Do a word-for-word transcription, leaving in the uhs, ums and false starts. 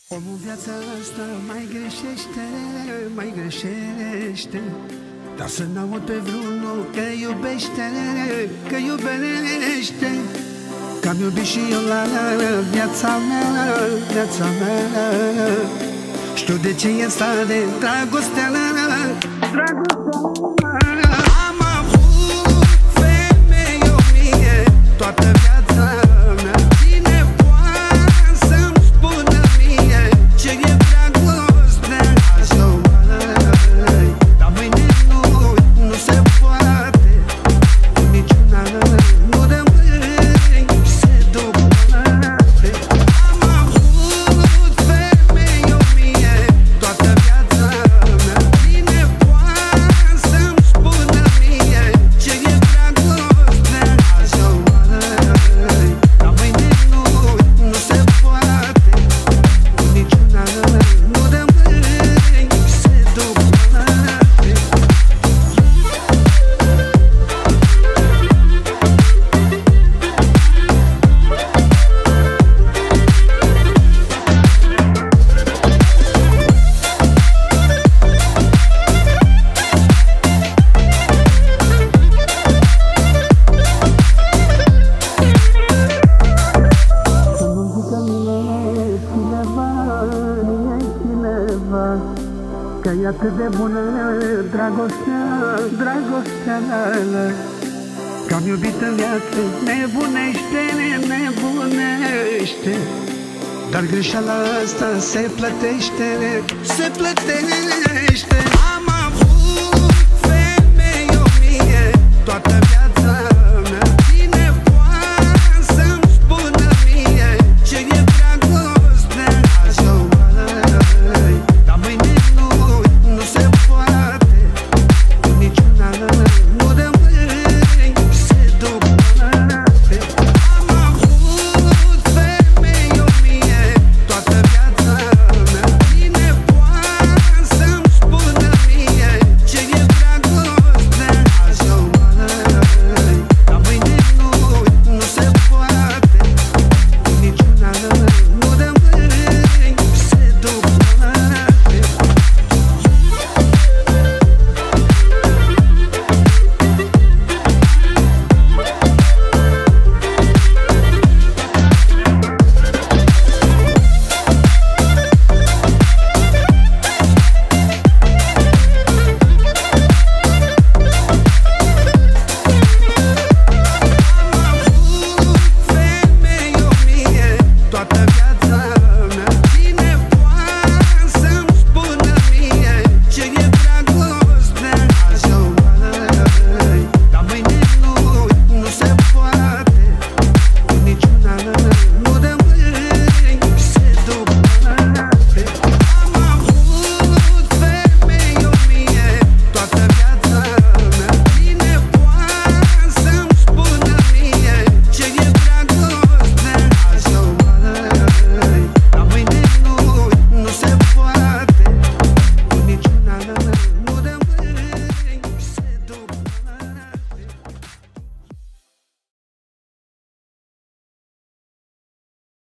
Omul viața asta mai greșește, mai greșește, dar să n-aud pe vreunul că iubește, că iubește. Că-am iubit și eu la viața mea, viața mea. Știu de ce e stare dragostea, dragostea. Am avut femei o mie toată viața mea. Cine poate să-mi spună mie ce e dragostea? Așa, măi, dar mâine nu, nu se poate. Niciuna nu rămâi, se duc poate. Am avut femei o mie toată viața mea. Cine poate să-mi spună mie ce e dragostea? Așa, măi, dar mâine nu, nu se poate. Niciuna nu rămâi, se duc poate. Să nu zică mine cineva, mie cineva, că e atât de bună dragostea, dragostea mea. Că-am iubit în viață, nebunește, nebunește. Dar greșeala asta se plătește, se plătește.